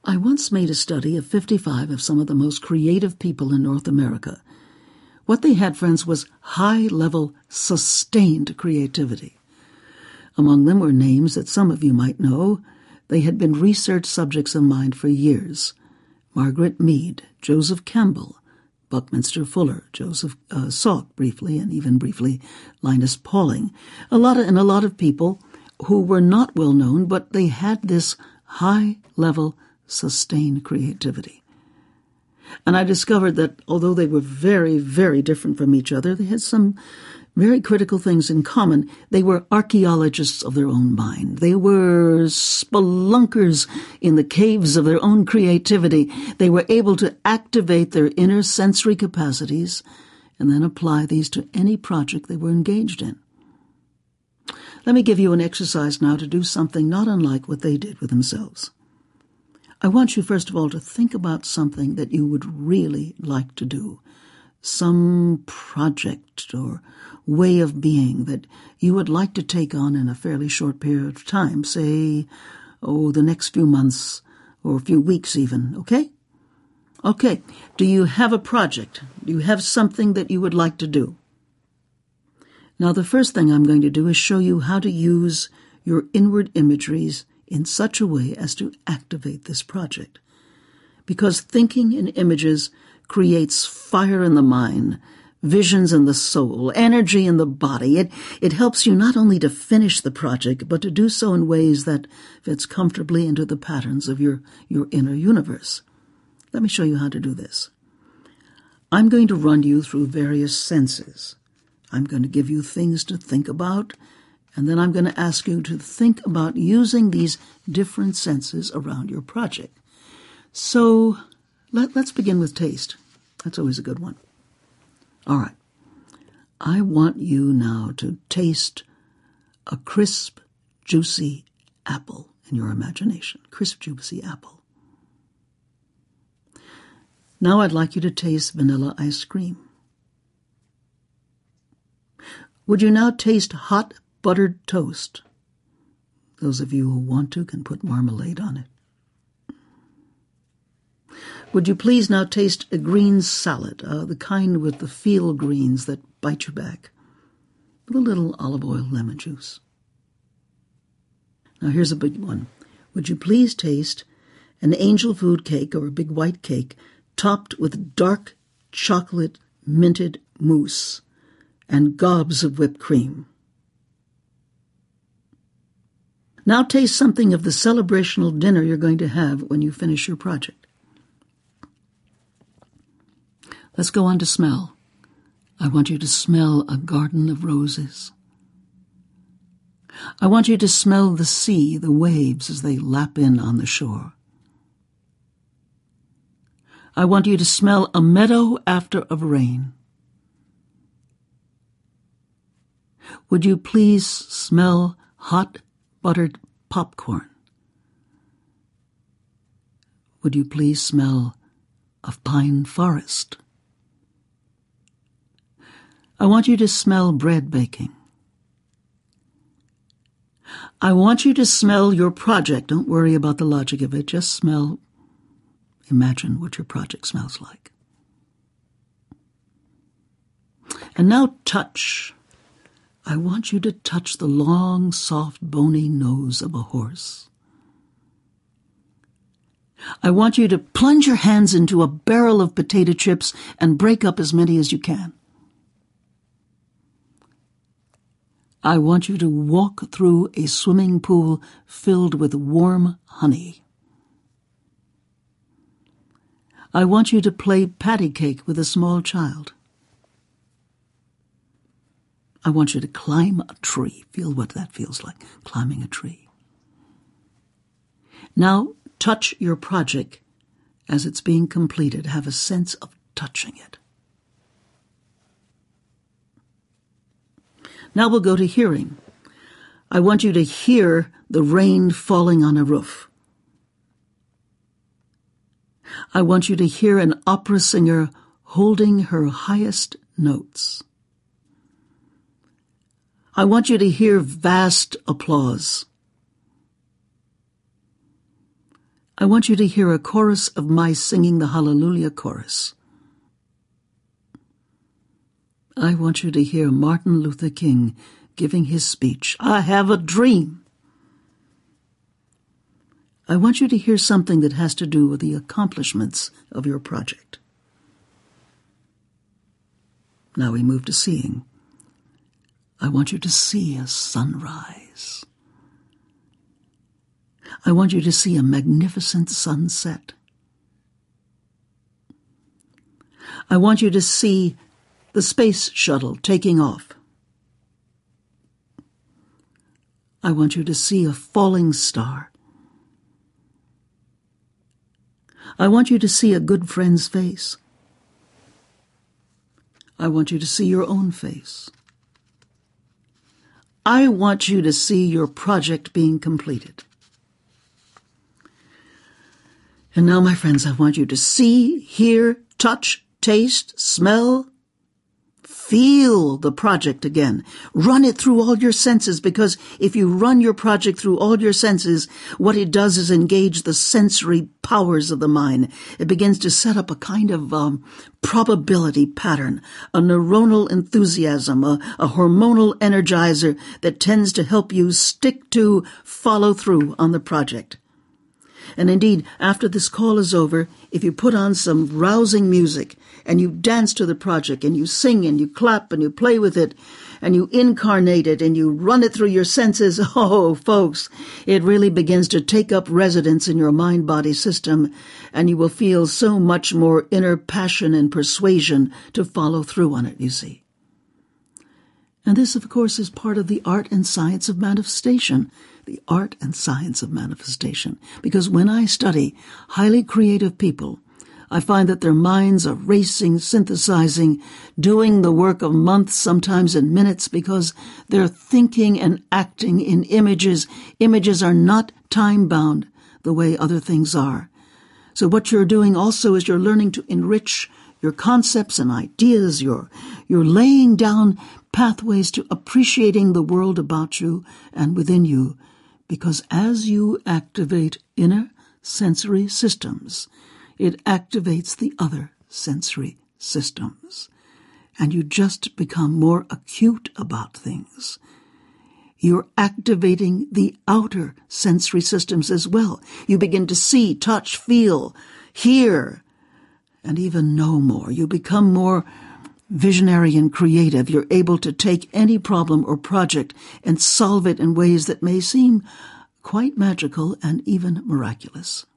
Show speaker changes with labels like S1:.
S1: I once made a study of 55 of some of the most creative people in North America. What they had, friends, was high-level, sustained creativity. Among them were names that some of you might know. They had been research subjects of mine for years. Margaret Mead, Joseph Campbell, Buckminster Fuller, Joseph Salk briefly, and even briefly Linus Pauling. A lot of people who were not well known, but they had this high-level, sustained creativity. And I discovered that although they were very, very different from each other, they had some very critical things in common. They were archaeologists of their own mind. They were spelunkers in the caves of their own creativity. They were able to activate their inner sensory capacities and then apply these to any project they were engaged in. Let me give you an exercise now to do something not unlike what they did with themselves. I want you, first of all, to think about something that you would really like to do, some project or way of being that you would like to take on in a fairly short period of time, say, the next few months or a few weeks even, okay? Okay, do you have a project? Do you have something that you would like to do? Now, the first thing I'm going to do is show you how to use your inward imageries in such a way as to activate this project. Because thinking in images creates fire in the mind, visions in the soul, energy in the body. It helps you not only to finish the project, but to do so in ways that fits comfortably into the patterns of your inner universe. Let me show you how to do this. I'm going to run you through various senses. I'm going to give you things to think about, and then I'm going to ask you to think about using these different senses around your project. So let's begin with taste. That's always a good one. All right. I want you now to taste a crisp, juicy apple in your imagination. Crisp, juicy apple. Now I'd like you to taste vanilla ice cream. Would you now taste hot buttered toast? Those of you who want to can put marmalade on it. Would you please now taste a green salad, the kind with the field greens that bite you back, with a little olive oil, lemon juice. Now here's a big one. Would you please taste an angel food cake or a big white cake topped with dark chocolate minted mousse and gobs of whipped cream? Now taste something of the celebrational dinner you're going to have when you finish your project. Let's go on to smell. I want you to smell a garden of roses. I want you to smell the sea, the waves as they lap in on the shore. I want you to smell a meadow after of rain. Would you please smell hot buttered popcorn? Would you please smell of pine forest? I want you to smell bread baking. I want you to smell your project. Don't worry about the logic of it. Just smell. Imagine what your project smells like. And now touch. I want you to touch the long, soft, bony nose of a horse. I want you to plunge your hands into a barrel of potato chips and break up as many as you can. I want you to walk through a swimming pool filled with warm honey. I want you to play patty cake with a small child. I want you to climb a tree. Feel what that feels like, climbing a tree. Now, touch your project as it's being completed. Have a sense of touching it. Now we'll go to hearing. I want you to hear the rain falling on a roof. I want you to hear an opera singer holding her highest notes. I want you to hear vast applause. I want you to hear a chorus of my singing the Hallelujah chorus. I want you to hear Martin Luther King giving his speech, I have a dream. I want you to hear something that has to do with the accomplishments of your project. Now we move to seeing. I want you to see a sunrise. I want you to see a magnificent sunset. I want you to see the space shuttle taking off. I want you to see a falling star. I want you to see a good friend's face. I want you to see your own face. I want you to see your project being completed. And now, my friends, I want you to see, hear, touch, taste, smell, feel the project again. Run it through all your senses, because if you run your project through all your senses, what it does is engage the sensory powers of the mind. It begins to set up a kind of probability pattern, a neuronal enthusiasm, a hormonal energizer that tends to help you stick to, follow through on the project. And indeed, after this call is over, if you put on some rousing music and you dance to the project and you sing and you clap and you play with it and you incarnate it and you run it through your senses, oh, folks, it really begins to take up residence in your mind-body system, and you will feel so much more inner passion and persuasion to follow through on it, you see. And this, of course, is part of the art and science of manifestation. The art and science of manifestation. Because when I study highly creative people, I find that their minds are racing, synthesizing, doing the work of months, sometimes in minutes, because they're thinking and acting in images. Images are not time-bound the way other things are. So what you're doing also is you're learning to enrich your concepts and ideas. You're laying down pathways to appreciating the world about you and within you, because as you activate inner sensory systems, it activates the other sensory systems, and you just become more acute about things. You're activating the outer sensory systems as well. You begin to see, touch, feel, hear, and even know more. You become more visionary and creative. You're able to take any problem or project and solve it in ways that may seem quite magical and even miraculous.